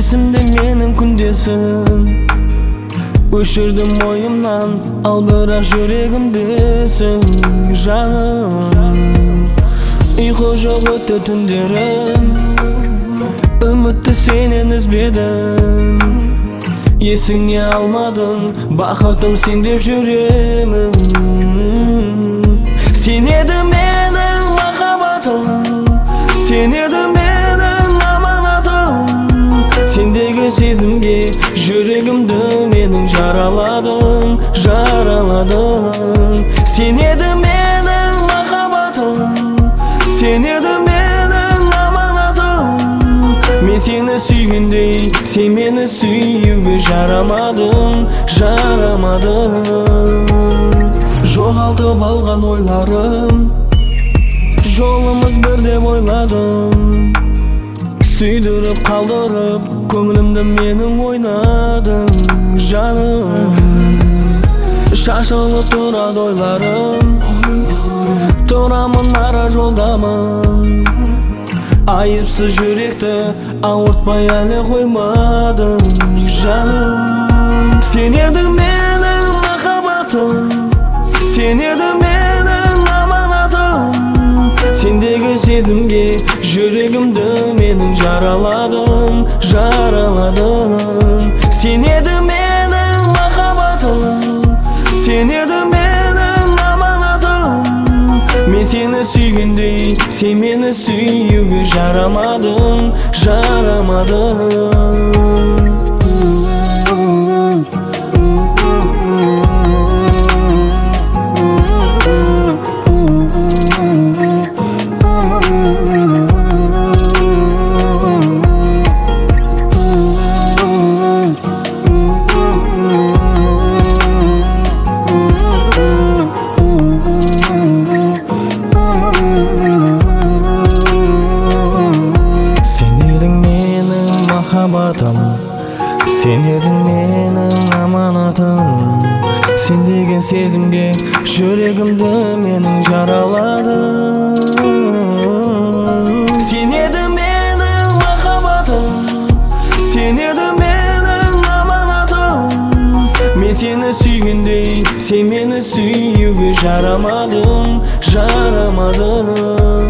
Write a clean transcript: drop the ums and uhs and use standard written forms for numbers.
Esimde menin күндесім, өшірдім ойымнан, ал бірақ жүрегімдесің жаным. Ұйқы жоқ өтті түндерім, үмітті сенен үзбедім. Есіңе алмадың, бақытым сен деп жүремін. Сен еді менің махаббатым, сен еді менің аманатым. Сендегі сезімге жүрегімді менің жараладың, жараладың. Сен еді менің махаббатым, сен еді менің аманатым. Мен сені сүйгендей, сен мені сүюге жарамадың, жарамадың. Жоғалтып алған ойларым, жолымыз бір деп ойладым. Сүйдіріп қалдырып, көңілімді менің ойнадың жаным. Шашылып тұрады ойларым, тұрамын ара жолдамын. Айыпсыз жүректі ауыртпай әлі қоймадың жаным. Сен едің менің махаббатым, сен едің менің аманатым. Сендегі сезімге жүрегімді менің жараладың, жараладың. Сен едің менің махаббатым, сен едің менің аманатым. Мен сені сүйгендей, сен мені сүюге жарамадың, жарамадың. Сен едің менің аманатым. Сен деген сезімге жүрегімді менің жараладың. Сен едің менің махаббатым, сен едің менің аманатым. Мен сені сүйгендей, сен мені сүюге жарамадың, жарамадың.